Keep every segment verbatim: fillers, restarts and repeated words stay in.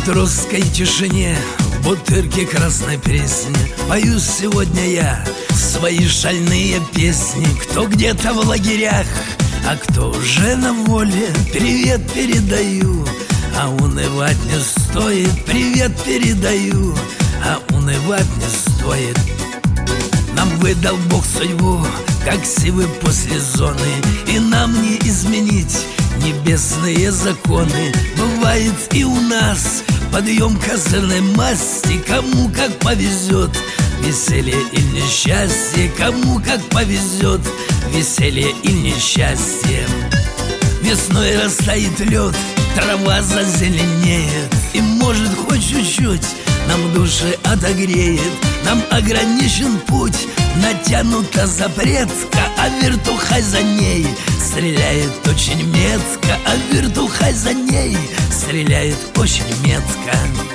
матросской тишине, в бутырке красной пресне пою сегодня я свои шальные песни. Кто где-то в лагерях, а кто уже на воле, привет передаю, а унывать не стоит. Привет передаю, а унывать не стоит. Нам выдал Бог судьбу, как сивы после зоны, и нам не изменить небесные законы. Бывает и у нас подъем козырной масти, кому как повезет, веселье или несчастье, кому как повезет, веселье или несчастье. Весной растает лед, трава зазеленеет, и может хоть чуть-чуть нам души отогреет. Нам ограничен путь, натянута запретка, а вертухай за ней стреляет очень метко, а вертухай за ней стреляет очень метко.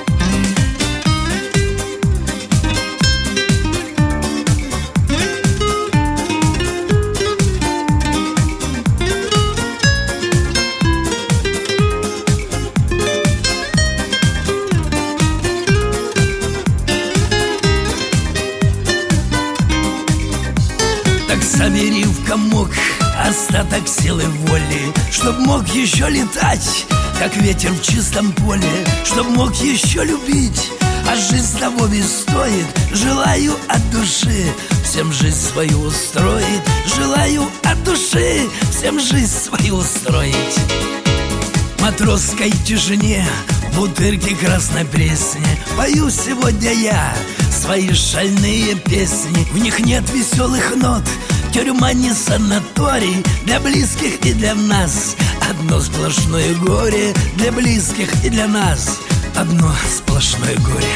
Собери в комок остаток силы воли, чтоб мог еще летать, как ветер в чистом поле, чтоб мог еще любить, а жизнь того не стоит. Желаю от души всем жизнь свою устроить, желаю от души всем жизнь свою устроить. В матросской тишине, в бутырке красной пресне пою сегодня я свои шальные песни. В них нет веселых нот, тюрьма не санаторий, для близких и для нас одно сплошное горе. Для близких и для нас одно сплошное горе.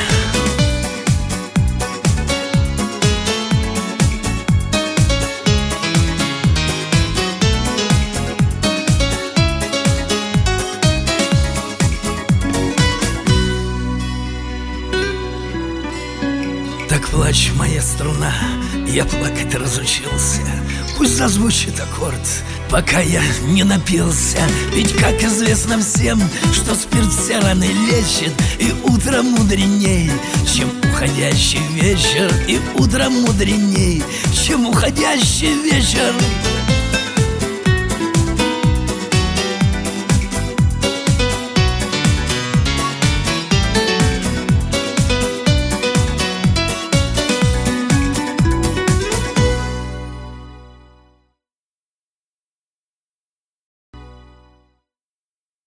Так плачь, моя струна, я плакать разучился. Пусть зазвучит аккорд, пока я не напился. Ведь, как известно всем, что спирт все раны лечит, и утро мудреней, чем уходящий вечер. И утро мудреней, чем уходящий вечер.